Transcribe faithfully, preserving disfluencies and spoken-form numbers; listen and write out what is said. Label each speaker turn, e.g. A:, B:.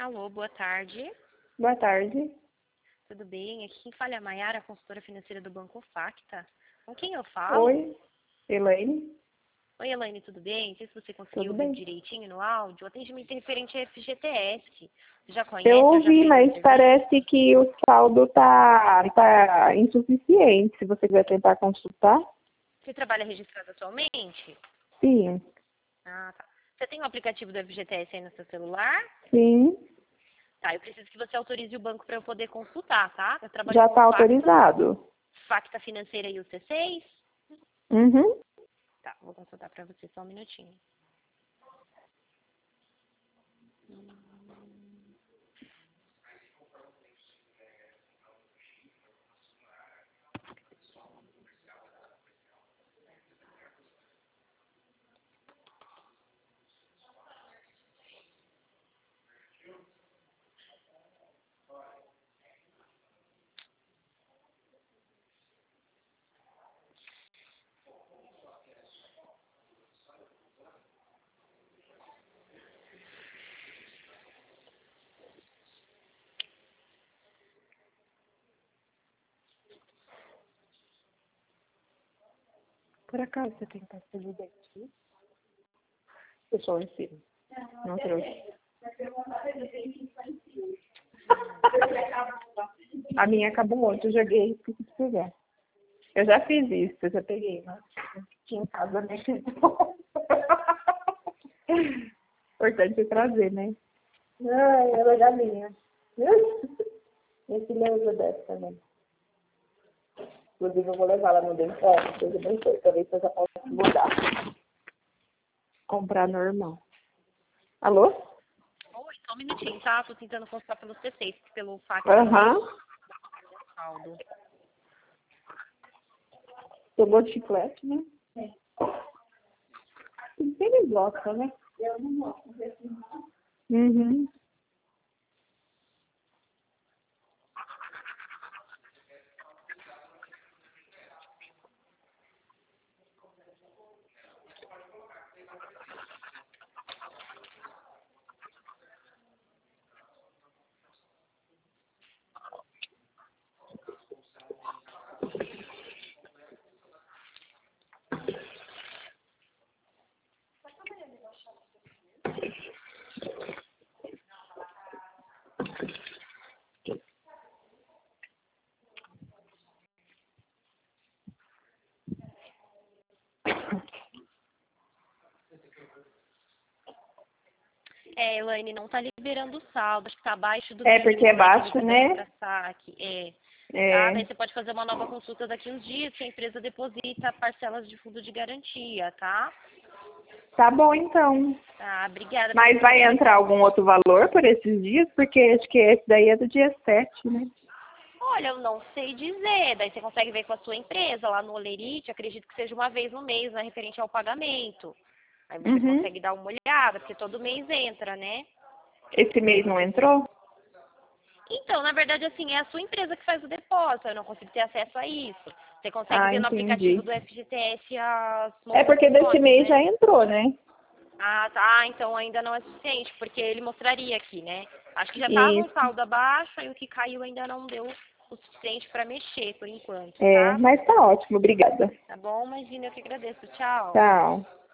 A: Alô, boa tarde.
B: Boa tarde.
A: Tudo bem? Aqui quem fala é a Mayara, consultora financeira do Banco Facta. Com quem eu falo?
B: Oi, Elaine.
A: Oi, Elaine, tudo bem? Não sei se você conseguiu
B: Tudo
A: ouvir
B: bem?
A: direitinho no áudio. O atendimento é referente a F G T S. Você já conhece?
B: Eu
A: ou já
B: ouvi,
A: fez
B: mas
A: esse serviço?
B: parece que o saldo tá, tá insuficiente. Se você quiser tentar consultar.
A: Você trabalha registrado atualmente?
B: Sim.
A: Ah, tá. Você tem o aplicativo do F G T S aí no seu celular?
B: Sim.
A: Tá, eu preciso que você autorize o banco para eu poder consultar, tá? Eu trabalho
B: Já
A: com o
B: está
A: Facta,
B: autorizado.
A: Facta Financeira e o C seis.
B: Uhum.
A: Tá, vou consultar para você só um minutinho.
B: Por acaso você tem pasta de dente? Pessoal em cima. Não trouxe. A minha acabou ontem, eu joguei e esqueci de pegar. Eu já fiz isso, eu já peguei, mas tinha em casa, né? Importante é trazer, né? Ai, ela é galinha. Esse lembra dessa também. Inclusive, eu vou levar ela no dentista, seja bem feito, pra ver se eu já posso mudar. Comprar normal. Alô?
A: Oi, só um minutinho, tá? Tô tentando consultar pelo C seis, porque pelo Facta
B: Aham.
A: saldo.
B: Tomou chiclete, né? É. Ele gosta, né? Eu não gosto. Uhum.
A: É, Elaine, não tá liberando o saldo, acho que tá abaixo do
B: É,
A: mínimo
B: porque é
A: que
B: baixo,
A: precisa
B: né?
A: para saque. É. Tá?
B: É.
A: Daí você pode fazer uma nova consulta daqui uns dias, que a empresa deposita parcelas de fundo de garantia, tá?
B: Tá bom, então.
A: Tá, obrigada pelo
B: Mas
A: seu
B: vai
A: tempo.
B: entrar algum outro valor por esses dias? Porque acho que esse daí é do dia sete, né?
A: Olha, eu não sei dizer. Daí você consegue ver com a sua empresa lá no Olerite, acredito que seja uma vez no mês, né, referente ao pagamento. Aí você
B: Uhum.
A: consegue dar uma olhada, porque todo mês entra, né?
B: Esse
A: Daí
B: mês não
A: você vê.
B: entrou?
A: Então, na verdade, assim, é a sua empresa que faz o depósito, eu não consigo ter acesso a isso. Você consegue
B: Ah,
A: ver no aplicativo
B: entendi.
A: do F G T S as
B: É porque desse
A: movimentações,
B: mês já
A: né?
B: entrou, né?
A: Ah, tá. Ah, então ainda não é suficiente, porque ele mostraria aqui, né? Acho que já estava um
B: Isso.
A: saldo abaixo, aí o que caiu ainda não deu o suficiente para mexer, por enquanto,
B: É,
A: tá?
B: mas tá ótimo, obrigada.
A: Tá bom? Imagina, eu que agradeço. Tchau.
B: Tchau.